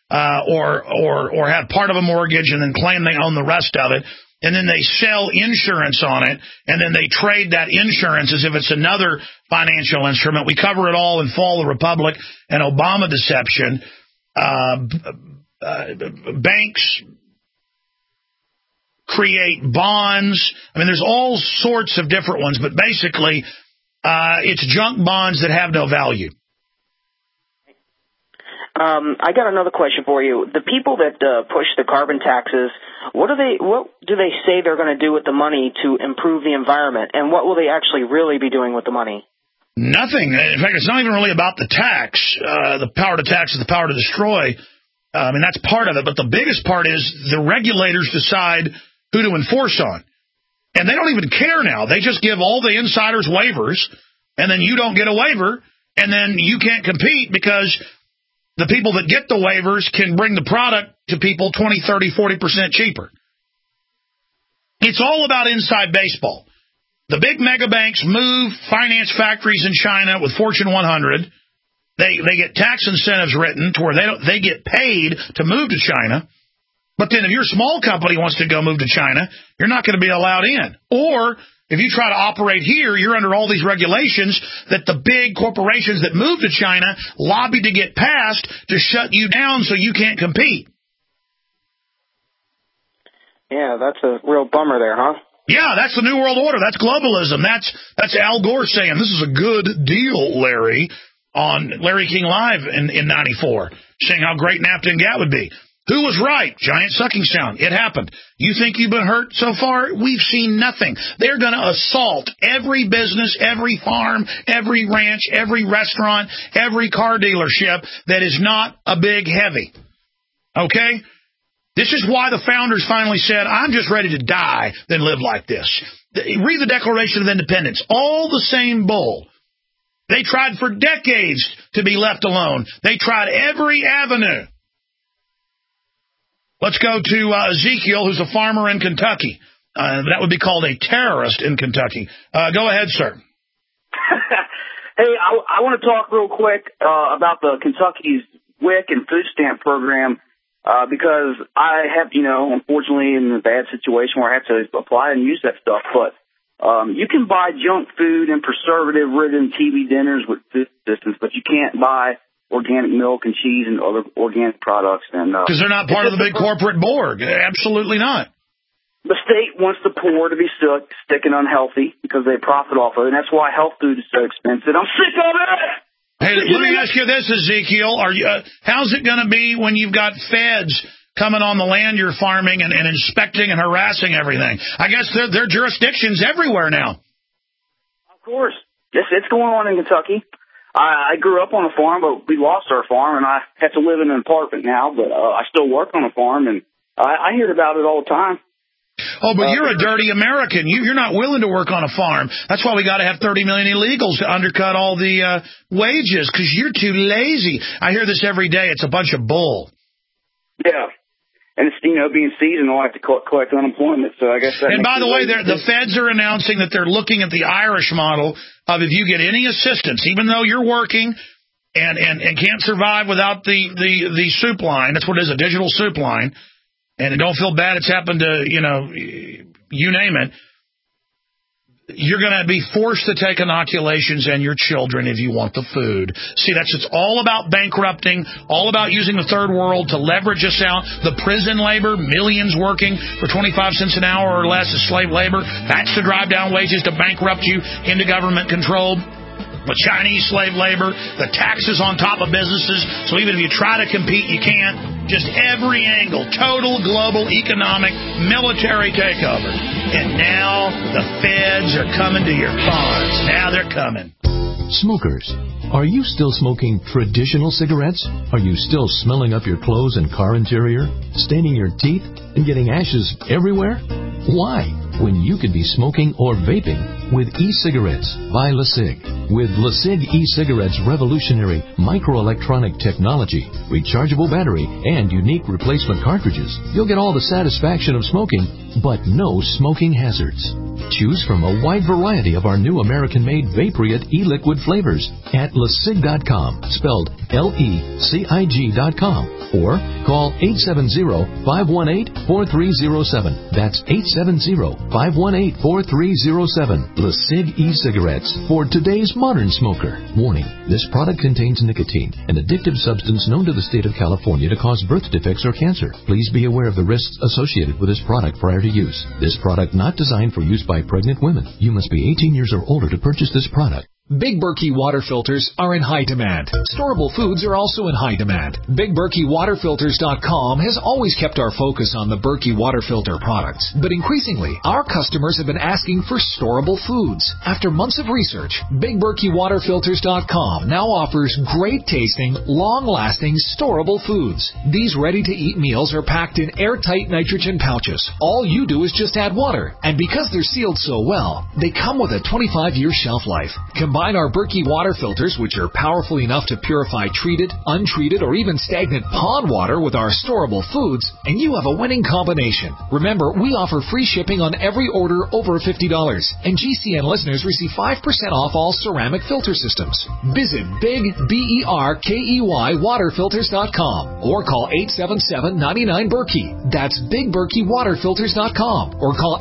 or have part of a mortgage and then claim they own the rest of it. And then they sell insurance on it, and then they trade that insurance as if it's another financial instrument. We cover it all in Fall of the Republic and Obama deception. Banks create bonds. I mean, there's all sorts of different ones, but basically it's junk bonds that have no value. I got another question for you. The people that push the carbon taxes, what do they say they're going to do with the money to improve the environment, and what will they actually really be doing with the money? Nothing. In fact, it's not even really about the tax. The power to tax is the power to destroy. I mean, that's part of it, but the biggest part is the regulators decide who to enforce on. And they don't even care now. They just give all the insiders waivers, and then you don't get a waiver, and then you can't compete because the people that get the waivers can bring the product to people 20, 30, 40% cheaper. It's all about inside baseball. The big mega banks move finance factories in China with Fortune 100. They get tax incentives written to where they get paid to move to China. But then if your small company wants to go move to China, you're not going to be allowed in. Or if you try to operate here, you're under all these regulations that the big corporations that move to China lobby to get passed to shut you down so you can't compete. Yeah, that's a real bummer there, huh? Yeah, that's the New World Order. That's globalism. That's Al Gore saying, this is a good deal, Larry, on Larry King Live in 94, saying how great NAFTA and GATT would be. Who was right? Giant sucking sound. It happened. You think you've been hurt so far? We've seen nothing. They're going to assault every business, every farm, every ranch, every restaurant, every car dealership that is not a big heavy. Okay? This is why the founders finally said, I'm just ready to die than live like this. Read the Declaration of Independence. All the same bull. They tried for decades to be left alone. They tried every avenue. Let's go to Ezekiel, who's a farmer in Kentucky. That would be called a terrorist in Kentucky. Go ahead, sir. Hey, I want to talk real quick about the Kentucky's WIC and food stamp program because I have, unfortunately in a bad situation where I have to apply and use that stuff. But you can buy junk food and preservative-ridden TV dinners with food assistance, but you can't buy organic milk and cheese and other organic products. Because they're not part of the big corporate board. Absolutely not. the state wants the poor to be sick and unhealthy because they profit off of it, and that's why health food is so expensive. I'm sick of it! Hey, let me ask you this, Ezekiel. How's it going to be when you've got feds coming on the land you're farming and inspecting and harassing everything? I guess there are jurisdictions everywhere now. Of course. Yes, it's going on in Kentucky. I grew up on a farm, but we lost our farm, and I have to live in an apartment now, but I still work on a farm, and I hear about it all the time. Oh, but you're a dirty American. You're not willing to work on a farm. That's why we got to have 30 million illegals to undercut all the wages, because you're too lazy. I hear this every day. It's a bunch of bull. Yeah. And it's, being seasonal, I have to collect unemployment, so I guess that. And by the way, the feds are announcing that they're looking at the Irish model of if you get any assistance, even though you're working and can't survive without the soup line. That's what it is, a digital soup line. And don't feel bad it's happened to, you name it. You're going to be forced to take inoculations and your children if you want the food. See, it's all about bankrupting, all about using the third world to leverage us out. The prison labor, millions working for 25 cents an hour or less as slave labor. That's to drive down wages to bankrupt you into government control. The Chinese slave labor, the taxes on top of businesses, so even if you try to compete, you can't. Just every angle, total global economic military takeover. And now the feds are coming to your farms. Now they're coming. Smokers, are you still smoking traditional cigarettes? Are you still smelling up your clothes and car interior, staining your teeth, and getting ashes everywhere? Why, when you could be smoking or vaping with e-cigarettes by LeSig? With LeSig e-cigarettes' revolutionary microelectronic technology, rechargeable battery, and unique replacement cartridges, you'll get all the satisfaction of smoking, but no smoking hazards. Choose from a wide variety of our new American-made Vaporite e-liquid flavors at LeSig.com, spelled LECIG.com, or call 870-518-4307. That's 870-518-4307. LeSig e-cigarettes for today's modern smoker. Warning, this product contains nicotine, an addictive substance known to the state of California to cause birth defects or cancer. Please be aware of the risks associated with this product prior to use. This product not designed for use by pregnant women. You must be 18 years or older to purchase this product. Big Berkey water filters are in high demand. Storable foods are also in high demand. BigBerkeyWaterFilters.com has always kept our focus on the Berkey water filter products. But increasingly, our customers have been asking for storable foods. After months of research, BigBerkeyWaterFilters.com now offers great-tasting, long-lasting, storable foods. These ready-to-eat meals are packed in airtight nitrogen pouches. All you do is just add water. And because they're sealed so well, they come with a 25-year shelf life. Combine our Berkey water filters, which are powerful enough to purify treated, untreated, or even stagnant pond water with our storable foods, and you have a winning combination. Remember, we offer free shipping on every order over $50, and GCN listeners receive 5% off all ceramic filter systems. Visit BigBerkeyWaterFilters.com or call 877-99-BERKEY. That's BigBerkeyWaterFilters.com or call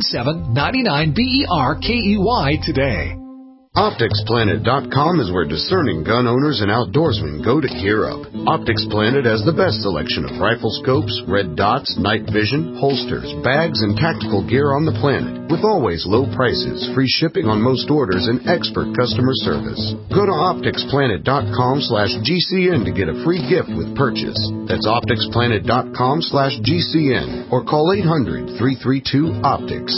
877-99-BERKEY today. OpticsPlanet.com is where discerning gun owners and outdoorsmen go to gear up. Optics Planet has the best selection of rifle scopes, red dots, night vision, holsters, bags, and tactical gear on the planet, with always low prices, free shipping on most orders, and expert customer service. Go to OpticsPlanet.com/GCN to get a free gift with purchase. That's OpticsPlanet.com/GCN or call 800-332-OPTICS,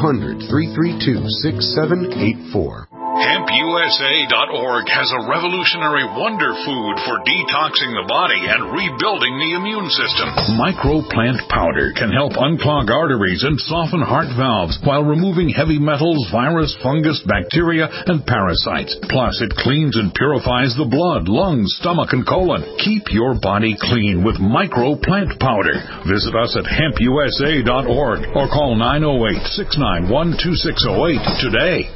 800-332-6784. HempUSA.org has a revolutionary wonder food for detoxing the body and rebuilding the immune system. Microplant powder can help unclog arteries and soften heart valves while removing heavy metals, virus, fungus, bacteria, and parasites. Plus, it cleans and purifies the blood, lungs, stomach, and colon. Keep your body clean with Microplant powder. Visit us at HempUSA.org or call 908-691-2608 today.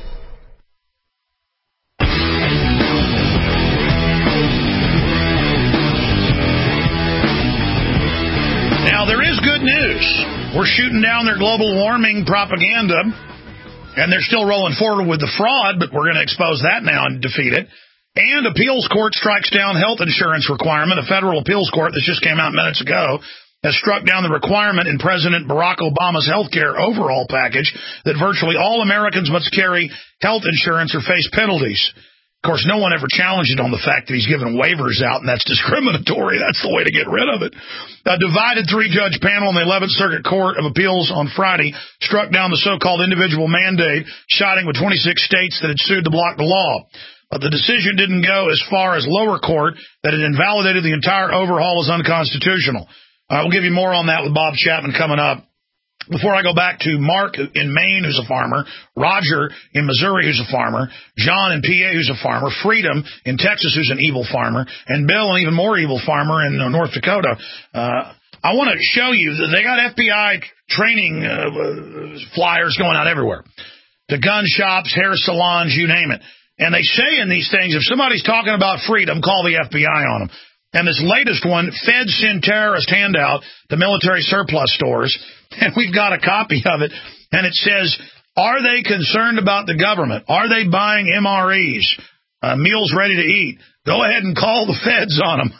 Now, there is good news. We're shooting down their global warming propaganda, and they're still rolling forward with the fraud, but we're going to expose that now and defeat it. And appeals court strikes down health insurance requirement. A federal appeals court that just came out minutes ago has struck down the requirement in President Barack Obama's health care overhaul package that virtually all Americans must carry health insurance or face penalties. Of course, no one ever challenged it on the fact that he's given waivers out, and that's discriminatory. That's the way to get rid of it. A divided three-judge panel in the 11th Circuit Court of Appeals on Friday struck down the so-called individual mandate, siding with 26 states that had sued to block the law. But the decision didn't go as far as lower court, that it invalidated the entire overhaul as unconstitutional. We'll give you more on that with Bob Chapman coming up. Before I go back to Mark in Maine, who's a farmer, Roger in Missouri, who's a farmer, John in PA, who's a farmer, Freedom in Texas, who's an evil farmer, and Bill, an even more evil farmer in North Dakota, I want to show you that they got FBI training flyers going out everywhere. To gun shops, hair salons, you name it. And they say in these things, if somebody's talking about freedom, call the FBI on them. And this latest one, Feds send terrorist handout to military surplus stores. And we've got a copy of it. And it says, are they concerned about the government? Are they buying MREs, meals ready to eat? Go ahead and call the feds on them.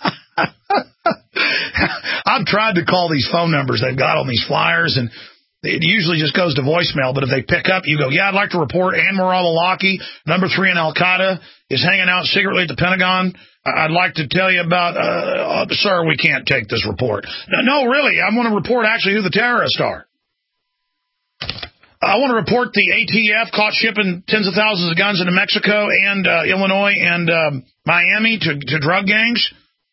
I've tried to call these phone numbers they've got on these flyers, and it usually just goes to voicemail. But if they pick up, you go, yeah, I'd like to report Anwar al-Awlaki, number 3 in Al-Qaeda, is hanging out secretly at the Pentagon. I'd like to tell you about, sir, we can't take this report. No, really, I want to report actually who the terrorists are. I want to report the ATF caught shipping tens of thousands of guns into Mexico and Illinois and Miami to drug gangs,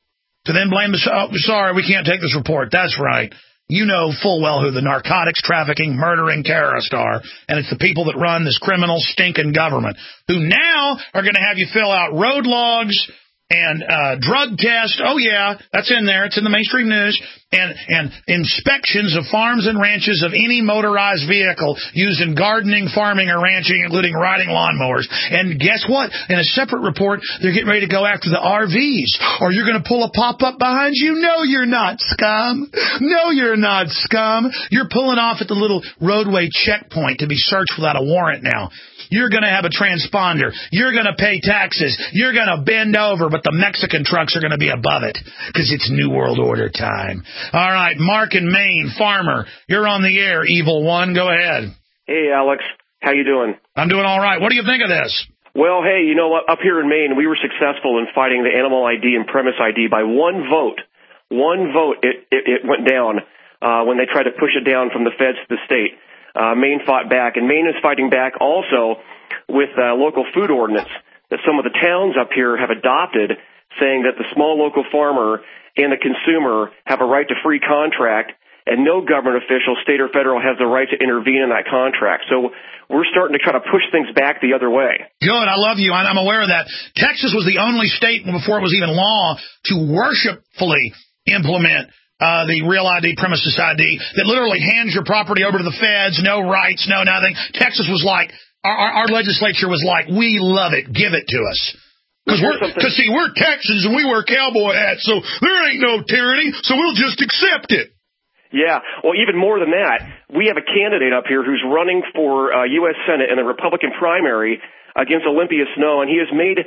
to then blame sorry, we can't take this report. That's right. You know full well who the narcotics trafficking, murdering terrorists are, and it's the people that run this criminal, stinking government, who now are going to have you fill out road logs and drug test. Oh, yeah, that's in there. It's in the mainstream news. And inspections of farms and ranches of any motorized vehicle used in gardening, farming, or ranching, including riding lawnmowers. And guess what? In a separate report, they're getting ready to go after the RVs. Or you're going to pull a pop-up behind you? No, you're not, scum. No, you're not, scum. You're pulling off at the little roadway checkpoint to be searched without a warrant now. You're going to have a transponder. You're going to pay taxes. You're going to bend over, but the Mexican trucks are going to be above it because it's New World Order time. All right, Mark in Maine, farmer. You're on the air, evil one. Go ahead. Hey, Alex. How you doing? I'm doing all right. What do you think of this? Well, hey, you know what? Up here in Maine, we were successful in fighting the animal ID and premise ID by one vote. One vote it went down when they tried to push it down from the feds to the state. Maine fought back, and Maine is fighting back also with local food ordinance that some of the towns up here have adopted, saying that the small local farmer and the consumer have a right to free contract, and no government official, state or federal, has the right to intervene in that contract. So we're starting to try to push things back the other way. Good. I love you. I'm aware of that. Texas was the only state before it was even law to worshipfully implement the real ID, premises ID, that literally hands your property over to the feds, no rights, no nothing. Texas was like, our legislature was like, we love it, give it to us. Because see, we're Texans and we wear cowboy hats, so there ain't no tyranny, so we'll just accept it. Yeah, well, even more than that, we have a candidate up here who's running for U.S. Senate in the Republican primary against Olympia Snowe, and he has made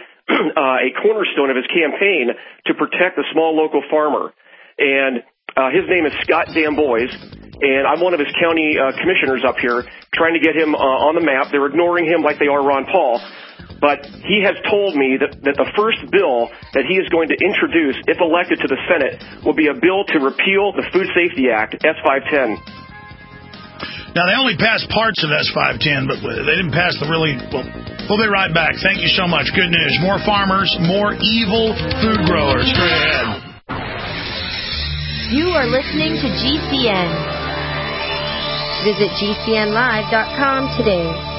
a cornerstone of his campaign to protect the small local farmer. And his name is Scott Dambois, and I'm one of his county commissioners up here trying to get him on the map. They're ignoring him like they are Ron Paul. But he has told me that the first bill that he is going to introduce, if elected to the Senate, will be a bill to repeal the Food Safety Act, S510. Now, they only passed parts of S510, but they didn't pass the really... Well, we'll be right back. Thank you so much. Good news. More farmers, more evil food growers. Straight ahead. You are listening to GCN. Visit GCNlive.com today.